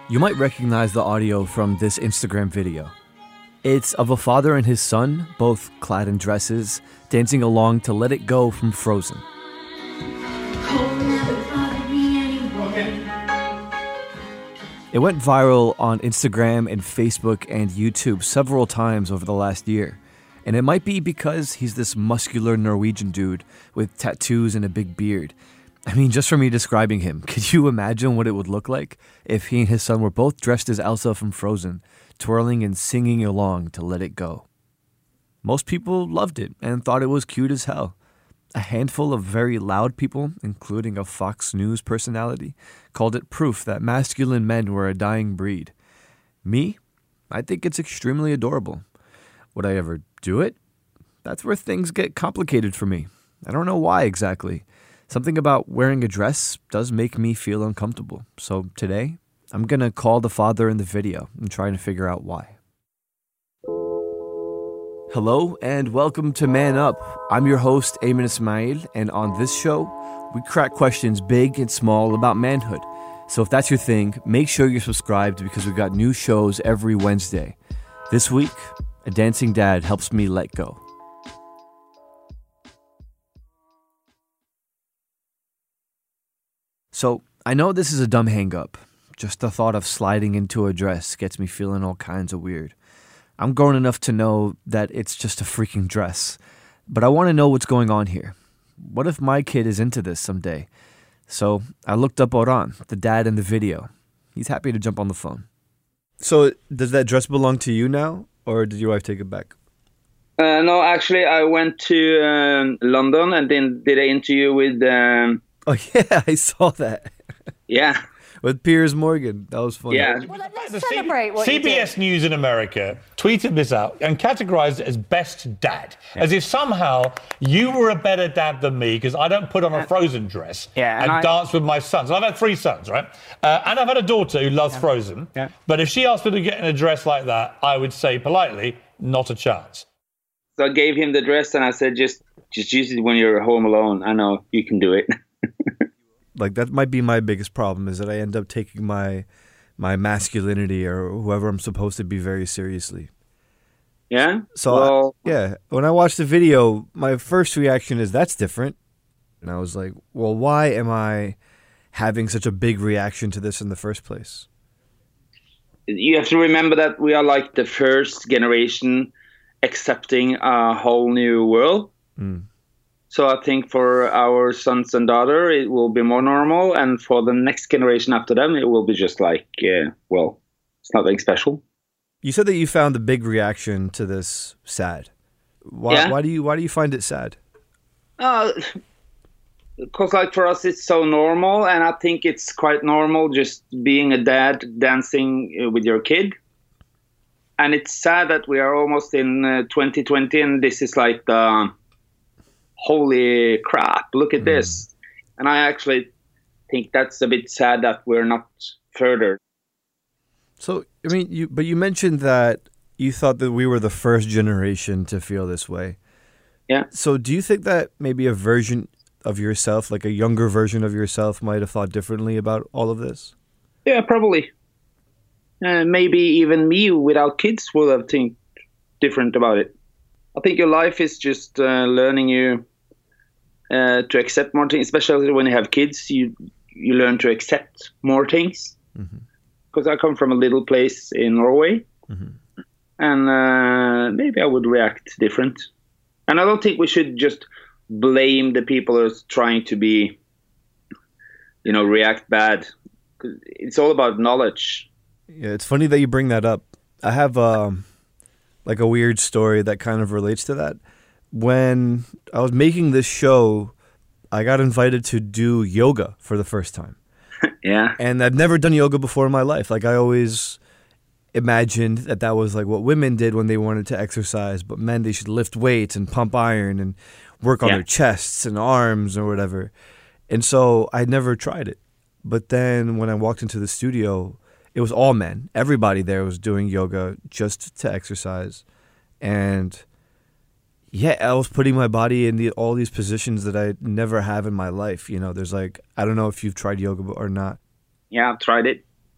You might recognize the audio from this Instagram video. It's of a father and his son, both clad in dresses, dancing along to Let It Go from Frozen. It went viral on Instagram and Facebook and YouTube several times over the last year. And it might be because he's this muscular Norwegian dude with tattoos and a big beard. I mean, just from me describing him, could you imagine what it would look like if he and his son were both dressed as Elsa from Frozen, twirling and singing along to Let It Go? Most people loved it and thought it was cute as hell. A handful of very loud people, including a Fox News personality, called it proof that masculine men were a dying breed. Me? I think it's extremely adorable. Would I ever do it? That's where things get complicated for me. I don't know why exactly. Something about wearing a dress does make me feel uncomfortable. So today, I'm going to call the father in the video and try to figure out why. Hello and welcome to Man Up. I'm your host, Ayman Ismail, and on this show, we crack questions big and small about manhood. So if that's your thing, make sure you're subscribed because we've got new shows every Wednesday. This week, a dancing dad helps me let go. So, I know this is a dumb hang-up. Just the thought of sliding into a dress gets me feeling all kinds of weird. I'm grown enough to know that it's just a freaking dress. But I want to know what's going on here. What if my kid is into this someday? So, I looked up Orhan, the dad in the video. He's happy to jump on the phone. So, does that dress belong to you now? Or did your wife take it back? No, actually, I went to London and then did an interview with... Oh, yeah, I saw that. Yeah. With Piers Morgan. That was funny. Yeah. Well, let's celebrate what you CBS did. News in America tweeted this out and categorized it as best dad. As if somehow you were a better dad than me because I don't put on a Frozen dress and dance with my sons. And I've had 3 sons, right? And I've had a daughter who loves Frozen. Yeah. But if she asked me to get in a dress like that, I would say politely, not a chance. So I gave him the dress and I said, just use it when you're home alone. I know you can do it. Like, that might be my biggest problem, is that I end up taking my masculinity or whoever I'm supposed to be very seriously. Yeah? So, when I watched the video, my first reaction is, that's different. And I was like, well, why am I having such a big reaction to this in the first place? You have to remember that we are like the first generation accepting a whole new world. Mm. So I think for our sons and daughter, it will be more normal. And for the next generation after them, it will be just like, it's nothing special. You said that you found the big reaction to this sad. Why do you find it sad? Because like for us, it's so normal. And I think it's quite normal just being a dad dancing with your kid. And it's sad that we are almost in 2020 and this is like the... holy crap, look at this. And I actually think that's a bit sad that we're not further. So, I mean, you mentioned that you thought that we were the first generation to feel this way. Yeah. So do you think that maybe a version of yourself, like a younger version of yourself, might have thought differently about all of this? Yeah, probably. Maybe even me without kids would have think different about it. I think your life is just learning you to accept more things, especially when you have kids. You learn to accept more things. Because I come from a little place in Norway, and maybe I would react different. And I don't think we should just blame the people who are trying to be, react bad. 'Cause it's all about knowledge. Yeah, it's funny that you bring that up. I have like a weird story that kind of relates to that. When I was making this show, I got invited to do yoga for the first time. Yeah. And I've never done yoga before in my life. Like, I always imagined that was like what women did when they wanted to exercise, but men, they should lift weights and pump iron and work on their chests and arms or whatever. And so I never tried it. But then when I walked into the studio, it was all men. Everybody there was doing yoga just to exercise. And yeah, I was putting my body in all these positions that I never have in my life. There's like, I don't know if you've tried yoga or not. Yeah, I've tried it.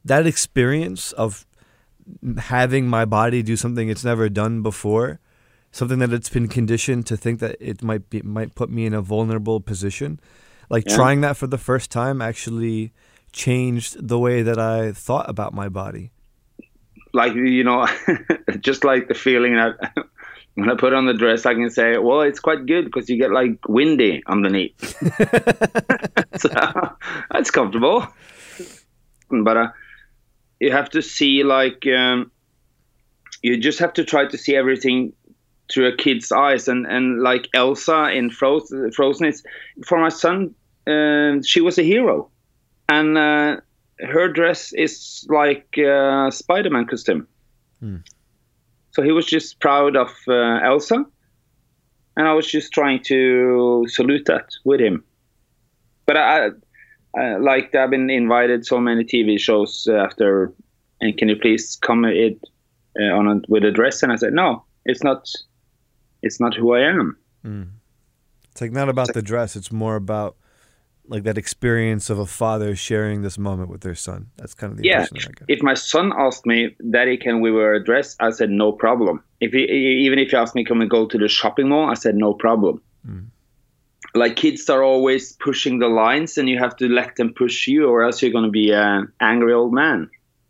that experience of having my body do something it's never done before, something that it's been conditioned to think that it might put me in a vulnerable position, like trying that for the first time actually changed the way that I thought about my body. Like, you know, just like the feeling that when I put on the dress, I can say, well, it's quite good because you get like windy underneath. So that's comfortable. But you have to see, like, you just have to try to see everything through a kid's eyes. And like Elsa in Frozen, is, for my son, she was a hero. And her dress is like a Spider-Man costume. So he was just proud of Elsa. And I was just trying to salute that with him. But like, I've been invited so many TV shows after, and can you please come with a dress? And I said, no, it's not who I am. It's like not about the dress. It's more about like that experience of a father sharing this moment with their son. That's kind of the impression I get. If my son asked me, Daddy, can we wear a dress? I said, no problem. Even if he asked me, can we go to the shopping mall? I said, no problem. Like, kids are always pushing the lines, and you have to let them push you, or else you're going to be an angry old man.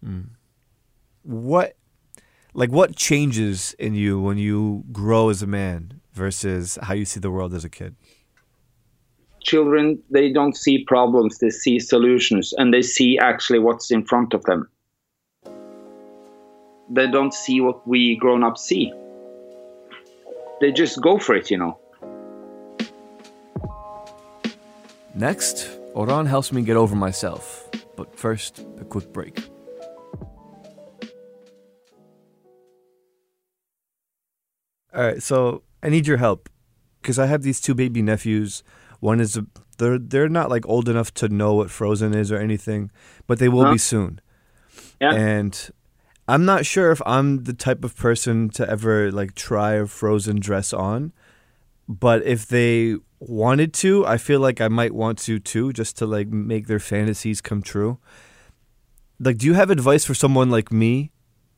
What changes in you when you grow as a man versus how you see the world as a kid? Children, they don't see problems, they see solutions, and they see actually what's in front of them. They don't see what we grown-ups see. They just go for it, you know. Next, Orhan helps me get over myself. But first, a quick break. All right, so I need your help because I have these two baby nephews. One is they're not like old enough to know what Frozen is or anything, but they will be soon. Yeah. And I'm not sure if I'm the type of person to ever like try a Frozen dress on, but if they wanted to, I feel like I might want to too, just to like make their fantasies come true. Like, do you have advice for someone like me?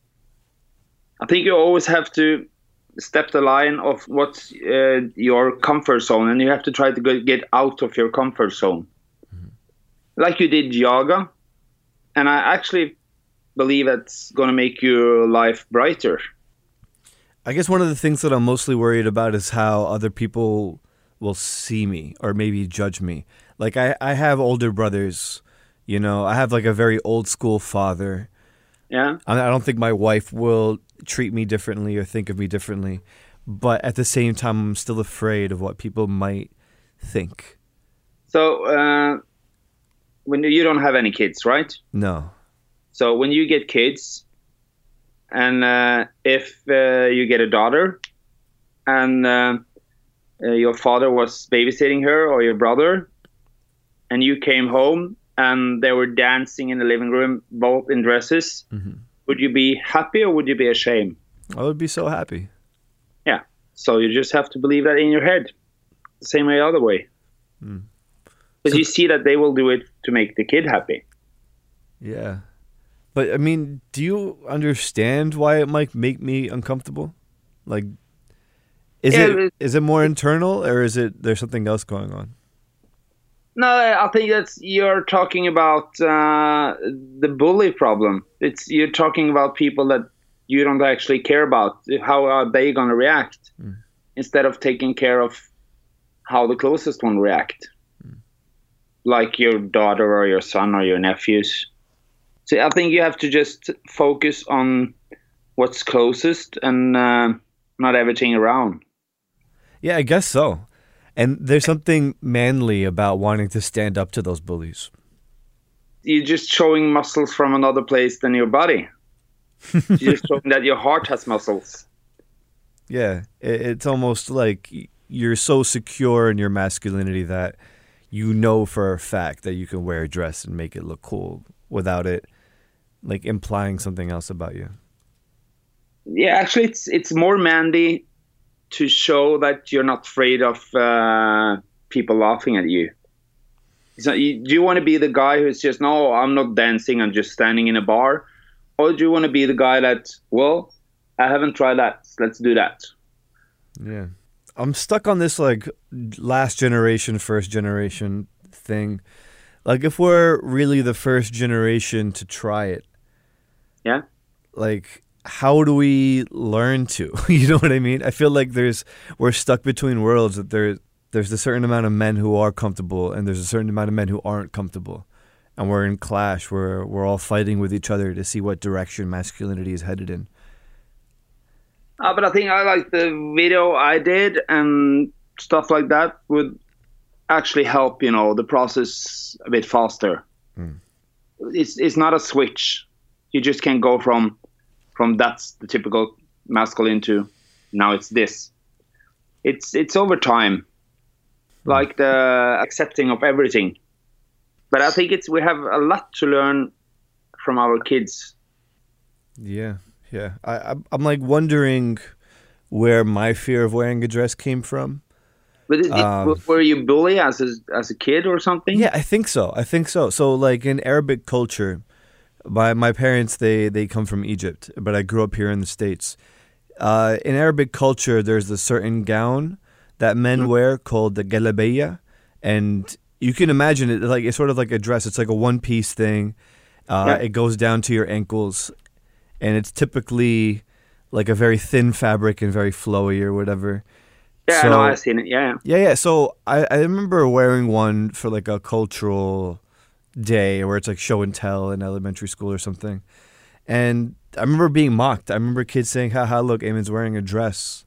I think you always have to step the line of what's your comfort zone, and you have to try to get out of your comfort zone. Like you did yoga, and I actually believe it's going to make your life brighter. I guess one of the things that I'm mostly worried about is how other people will see me or maybe judge me. Like, I have older brothers, you know, I have like a very old school father. Yeah. I don't think my wife will treat me differently or think of me differently. But at the same time, I'm still afraid of what people might think. So, when you don't have any kids, right? No. So when you get kids, and if you get a daughter, and your father was babysitting her or your brother, and you came home and they were dancing in the living room, both in dresses, would you be happy or would you be ashamed? I would be so happy. Yeah. So you just have to believe that in your head. The same way, other way. Because you see that they will do it to make the kid happy. Yeah. But, I mean, do you understand why it might make me uncomfortable? Like, is it more internal, or is there's something else going on? No, I think you're talking about the bully problem. You're talking about people that you don't actually care about. How are they going to react? Instead of taking care of how the closest one react. Like your daughter or your son or your nephews. So I think you have to just focus on what's closest and not everything around. Yeah, I guess so. And there's something manly about wanting to stand up to those bullies. You're just showing muscles from another place than your body. You're just showing that your heart has muscles. Yeah, it's almost like you're so secure in your masculinity that you know for a fact that you can wear a dress and make it look cool without it like implying something else about you. Yeah, actually it's more manly to show that you're not afraid of people laughing at you. So do you want to be the guy who's just, no, I'm not dancing, I'm just standing in a bar? Or do you want to be the guy that, well, I haven't tried that, let's do that? Yeah. I'm stuck on this like last generation, first generation thing. Like if we're really the first generation to try it, yeah, like how do we learn to? You know what I mean? I feel like we're stuck between worlds. That there's a certain amount of men who are comfortable, and there's a certain amount of men who aren't comfortable, and we're in clash. We're all fighting with each other to see what direction masculinity is headed in. But I think I like the video I did and stuff like that would actually help, the process a bit faster. It's not a switch. You just can't go from that's the typical masculine to now it's this. It's over time, like the accepting of everything. But I think we have a lot to learn from our kids. Yeah. I'm like wondering where my fear of wearing a dress came from. But were you bullied as a kid or something? Yeah, I think so. So like in Arabic culture, my parents, they come from Egypt, but I grew up here in the States. In Arabic culture, there's a certain gown that men wear called the galabeya, and you can imagine it like it's sort of like a dress. It's like a one-piece thing. It goes down to your ankles, and it's typically like a very thin fabric and very flowy or whatever. Yeah, so, I know, I've seen it, yeah. Yeah, so I remember wearing one for like a cultural day where it's like show and tell in elementary school or something. And I remember being mocked. I remember kids saying, haha, look, Eamon's wearing a dress.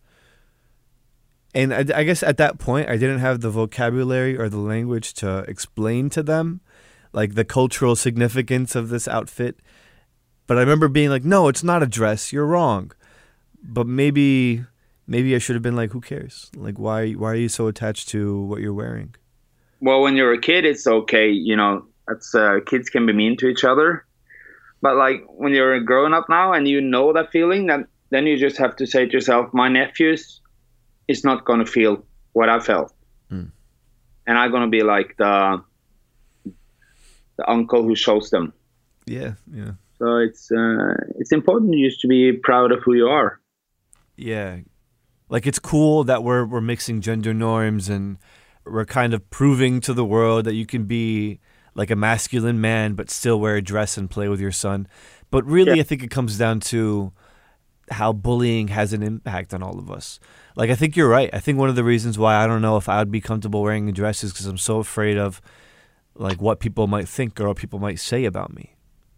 And I guess at that point, I didn't have the vocabulary or the language to explain to them like the cultural significance of this outfit. But I remember being like, no, it's not a dress. You're wrong. But maybe I should have been like, who cares? Like, why are you so attached to what you're wearing? Well, when you're a kid, it's okay. Kids can be mean to each other. But like when you're a grown up now and you know that feeling, then you just have to say to yourself, my nephews is not going to feel what I felt. And I'm going to be like the uncle who shows them. Yeah. So it's important just to be proud of who you are. Yeah. Like it's cool that we're mixing gender norms and we're kind of proving to the world that you can be like a masculine man but still wear a dress and play with your son. But really, I think it comes down to how bullying has an impact on all of us. Like I think you're right. I think one of the reasons why I don't know if I would be comfortable wearing a dress is because I'm so afraid of like what people might think or what people might say about me.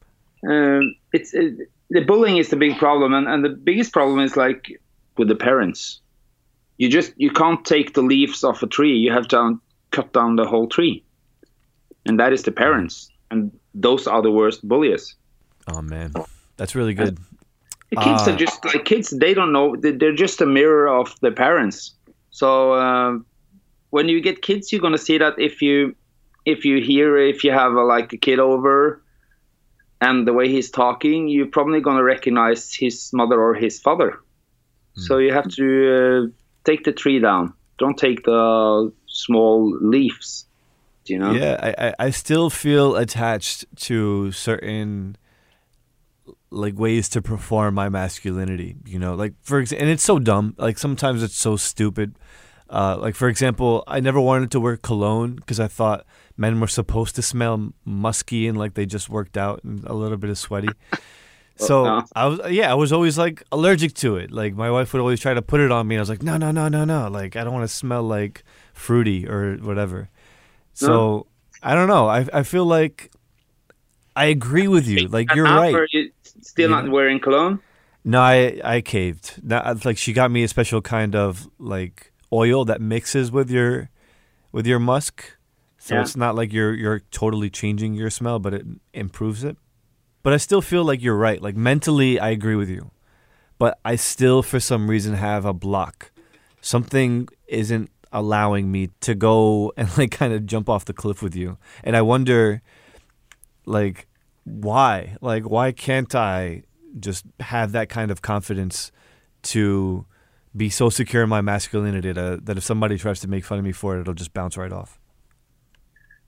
The bullying is the big problem, and the biggest problem is like with the parents. You can't take the leaves off a tree. You have to cut down the whole tree, and that is the parents, and those are the worst bullies. Oh man, that's really good. The kids are just like kids. They don't know. They're just a mirror of their parents. So when you get kids, you're gonna see that if you have a kid over, and the way he's talking, you're probably gonna recognize his mother or his father. So you have to take the tree down. Don't take the small leaves. Yeah, I still feel attached to certain like ways to perform my masculinity, like for example, and it's so dumb, like sometimes it's so stupid, like for example, I never wanted to wear cologne because I thought men were supposed to smell musky and like they just worked out and a little bit of sweaty. So I was always like allergic to it. Like my wife would always try to put it on me. I was like, no. Like I don't want to smell like fruity or whatever. So I don't know. I feel like I agree with you. Like you're right. Are you still not wearing cologne? No, I caved. Like she got me a special kind of like oil that mixes with your musk. So it's not like you're totally changing your smell, but it improves it. But I still feel like you're right. Like mentally, I agree with you. But I still, for some reason, have a block. Something isn't allowing me to go and like kind of jump off the cliff with you. And I wonder, like, why? Like, why can't I just have that kind of confidence to be so secure in my masculinity that if somebody tries to make fun of me for it, it'll just bounce right off?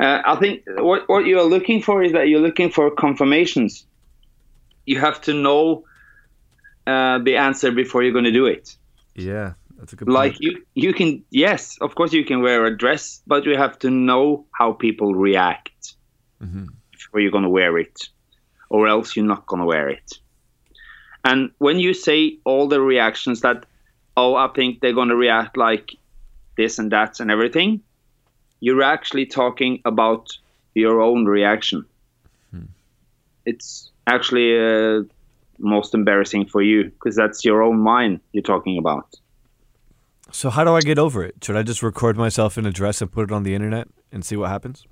I think what you are looking for is that you're looking for confirmations. You have to know the answer before you're going to do it. Yeah, that's a good point. Like you can, yes, of course you can wear a dress, but you have to know how people react before you're going to wear it, or else you're not going to wear it. And when you say all the reactions that, oh, I think they're going to react like this and that and everything, you're actually talking about your own reaction. It's actually most embarrassing for you because that's your own mind you're talking about. So how do I get over it? Should I just record myself in a dress and put it on the internet and see what happens?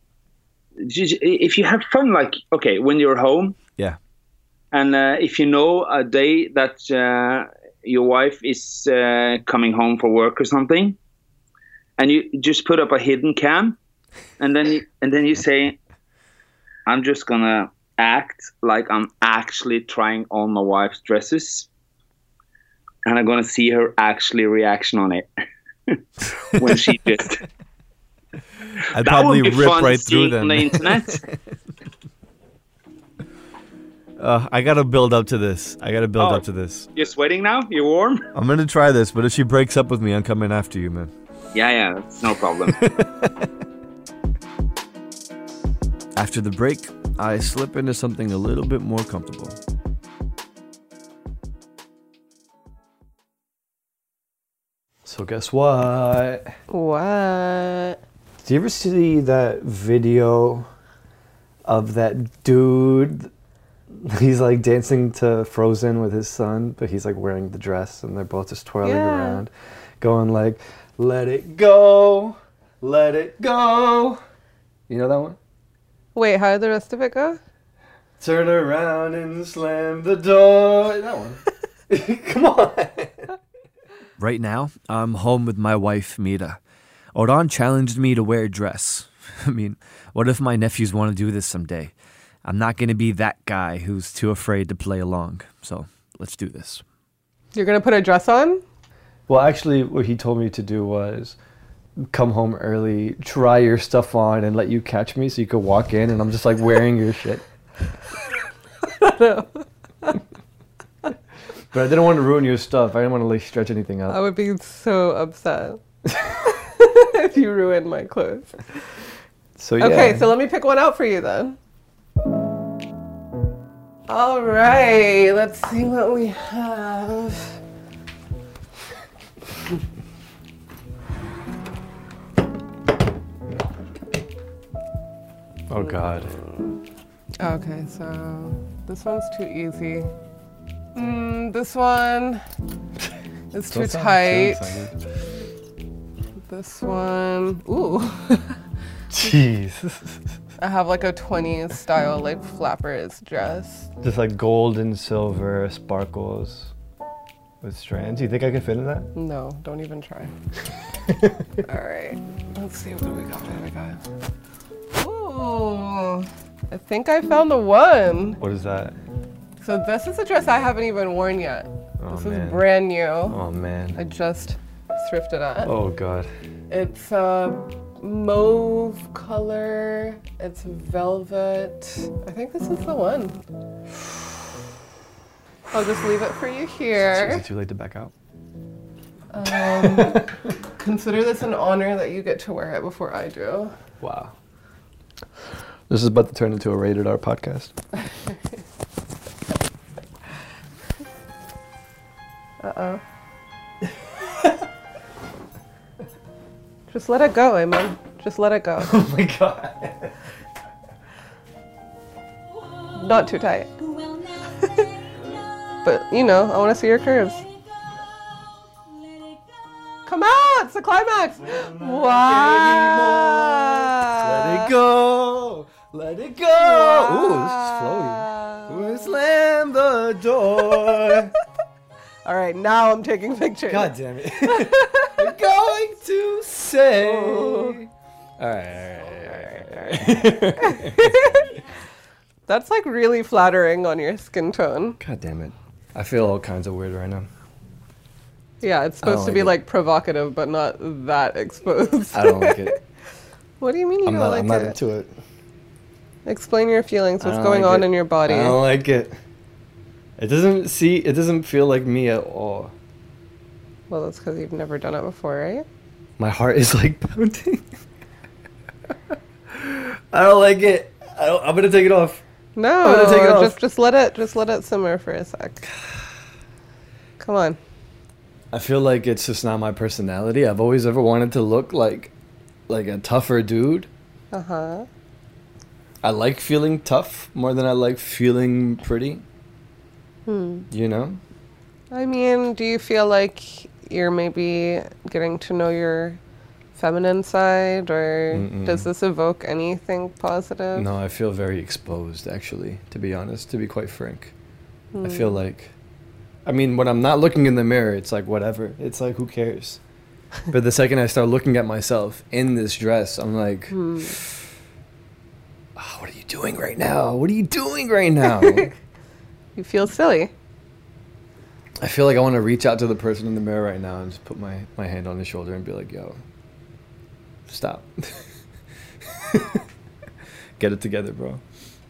If you have fun, like, okay, when you're home. Yeah. And if you know a day that your wife is coming home for work or something, and you just put up a hidden cam, and then you say, I'm just going to act like I'm actually trying on my wife's dresses, and I'm going to see her actually reaction on it when she just... I'd probably rip right through them. On the internet. I got to build up to this. You're sweating now? You're warm? I'm going to try this, but if she breaks up with me, I'm coming after you, man. Yeah, that's no problem. After the break, I slip into something a little bit more comfortable. So guess what? What? Do you ever see that video of that dude? He's like dancing to Frozen with his son, but he's like wearing the dress and they're both just twirling around, going like, let it go, let it go. You know that one? Wait, how did the rest of it go? Turn around and slam the door. That one. Come on. Right now, I'm home with my wife, Mira. Oran challenged me to wear a dress. I mean, what if my nephews want to do this someday? I'm not going to be that guy who's too afraid to play along. So let's do this. You're going to put a dress on? Well, actually, what he told me to do was come home early, try your stuff on, and let you catch me so you could walk in, and I'm just like wearing your shit. No. But I didn't want to ruin your stuff. I didn't want to like stretch anything out. I would be so upset if you ruined my clothes. So yeah. Okay, so let me pick one out for you then. All right, let's see what we have. Oh God. Okay, so this one's too easy. This one is too tight. This one, ooh. Jeez. I have like a 20s style like flappers dress. Just like gold and silver sparkles with strands. You think I could fit in that? No, don't even try. All right, let's see what we got. What do we got? Ooh, I think I found the one. What is that? So this is a dress I haven't even worn yet. Oh, this man. is brand new. Oh man. I just thrifted it. Oh God. It's mauve color. It's velvet. I think this is the one. I'll just leave it for you here. Is it too late to back out? Consider this an honor that you get to wear it before I do. Wow. This is about to turn into a rated R podcast. Uh-oh. Just let it go, Eamon. Just let it go. Oh my God. Not too tight. But, you know, I want to see your curves. Come out! It's the climax! Wow! Let it go! Let it go! Wow. Ooh, this is flowy. Slam the door. All right, now I'm taking pictures. God damn it. I'm going to say. Oh. All right. That's like really flattering on your skin tone. God damn it. I feel all kinds of weird right now. Yeah, it's supposed to be like provocative, but not that exposed. I don't like it. What do you mean you don't like it? I'm not into it. Explain your feelings. What's going on in your body? I don't like it. It doesn't feel like me at all. Well, that's because you've never done it before, right? My heart is like pounding. I don't like it. I'm gonna take it off. No, just let it simmer for a sec. Come on. I feel like it's just not my personality. I've always ever wanted to look like a tougher dude. Uh-huh. I like feeling tough more than I like feeling pretty. You know? I mean, do you feel like you're maybe getting to know your feminine side, or does this evoke anything positive? No, I feel very exposed, actually, to be honest, to be quite frank. I feel like, I mean, when I'm not looking in the mirror, it's like, whatever. It's like, who cares? But the second I start looking at myself in this dress, I'm like, what are you doing right now? What are you doing right now? You feel silly. I feel like I want to reach out to the person in the mirror right now and just put my hand on his shoulder and be like, yo, stop. Get it together, bro.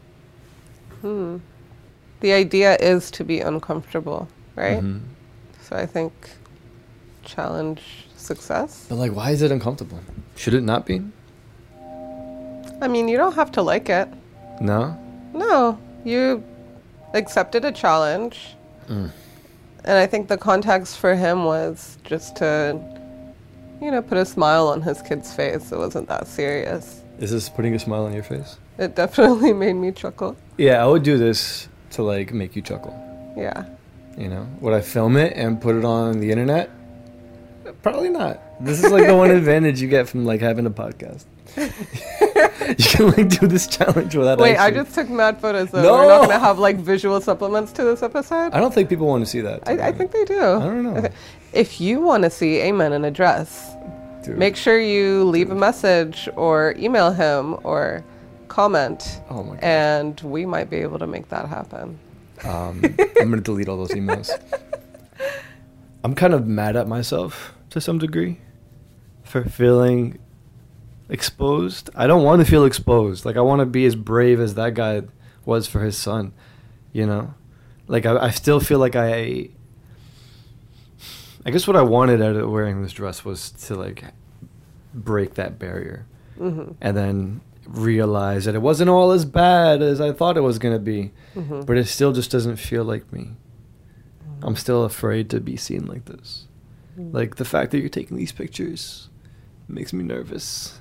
The idea is to be uncomfortable, right? So I think challenge success. But like, why is it uncomfortable? Should it not be? I mean, you don't have to like it. No? No. You accepted a challenge. And I think the context for him was just to, put a smile on his kid's face. It wasn't that serious. Is this putting a smile on your face? It definitely made me chuckle. Yeah, I would do this to, like, make you chuckle. Yeah. Would I film it and put it on the internet? Probably not. This is, like, the one advantage you get from, like, having a podcast. You can, like, do this challenge without Wait, I just took mad photos, though. No! We're not going to have, like, visual supplements to this episode? I don't think people want to see that. I think they do. I don't know. If you want to see a man in a dress, make sure you leave a message or email him or comment. Oh, my God. And we might be able to make that happen. I'm going to delete all those emails. I'm kind of mad at myself to some degree for feeling exposed. I don't want to feel exposed. Like, I want to be as brave as that guy was for his son, Like, I still feel like I guess what I wanted out of wearing this dress was to, like, break that barrier. And then realize that it wasn't all as bad as I thought it was going to be. But it still just doesn't feel like me. I'm still afraid to be seen like this. Like, the fact that you're taking these pictures makes me nervous.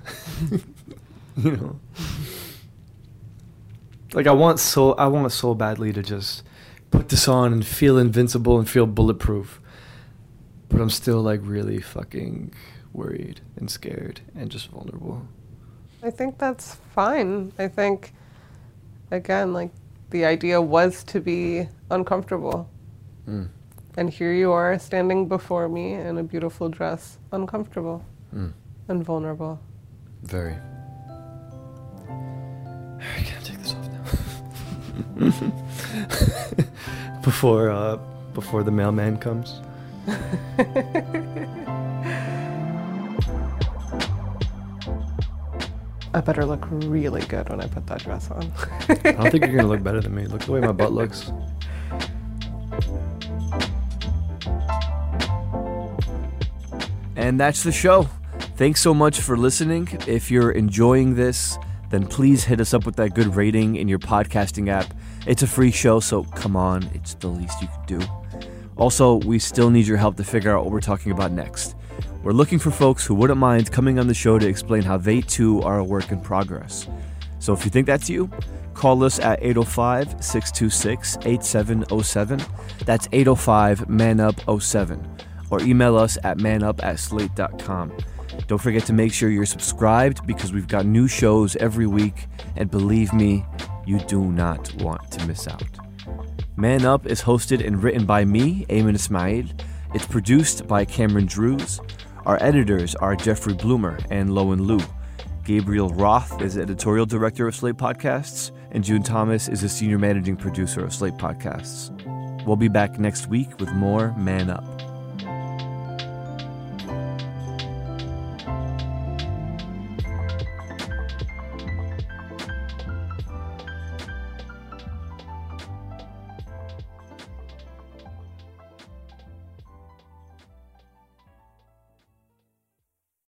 Like, I want so badly to just put this on and feel invincible and feel bulletproof. But I'm still, like, really fucking worried and scared and just vulnerable. I think that's fine. I think, again, like, the idea was to be uncomfortable. And here you are standing before me in a beautiful dress, uncomfortable and vulnerable. Very. I can't take this off now. Before the mailman comes. I better look really good when I put that dress on. I don't think you're going to look better than me. Look the way my butt looks. And that's the show. Thanks so much for listening. If you're enjoying this, then please hit us up with that good rating in your podcasting app. It's a free show, so come on, it's the least you can do. Also, we still need your help to figure out what we're talking about next. We're looking for folks who wouldn't mind coming on the show to explain how they too are a work in progress. So if you think that's you, call us at 805-626-8707. That's 805-MANUP07. Or email us at manup@slate.com. Don't forget to make sure you're subscribed because we've got new shows every week, and believe me, you do not want to miss out. Man Up is hosted and written by me, Ayman Ismail. It's produced by Cameron Drews. Our editors are Jeffrey Bloomer and Lowen Liu. Gabriel Roth is editorial director of Slate Podcasts, and June Thomas is a senior managing producer of Slate Podcasts. We'll be back next week with more Man Up.